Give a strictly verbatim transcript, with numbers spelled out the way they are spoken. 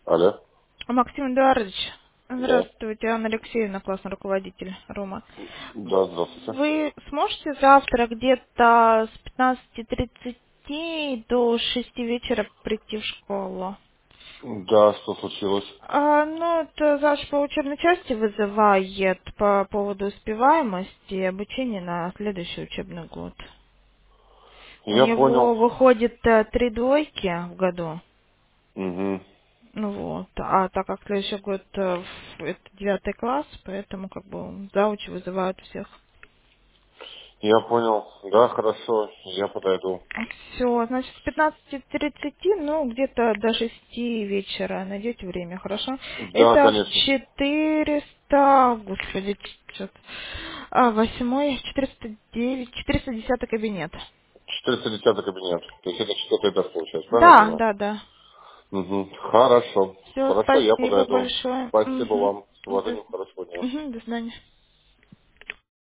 Алло. Максим Эдуардович, Да. здравствуйте, Анна Алексеевна, классный руководитель Рома. Да, здравствуйте. Вы сможете завтра где-то с пятнадцати тридцати до шести вечера прийти в школу? Да, что случилось? А, ну, это Саша по учебной части вызывает по поводу успеваемости и обучения на следующий учебный год. У Я понял. него выходит э, три двойки в году. Угу. Ну вот. А так как следующий год э, в- это девятый класс, поэтому как бы заучи вызывают всех. Я понял. Да, хорошо. Я подойду. Все, значит, с пятнадцати тридцати, ну, где-то до шести вечера найдете время, хорошо? Да, Это конечно. четыреста, господи, что-то, а, восьмой, четыреста девять, четыреста десятый кабинет. четыреста десятый кабинет. То есть это четвертый этаж получается, правильно я Да, понимаю? да, да. Угу. Хорошо. Все, Хорошо, я спасибо подойду. большое. Спасибо Угу. вам. С До, уважением, хорошего дня. мгм, до свидания.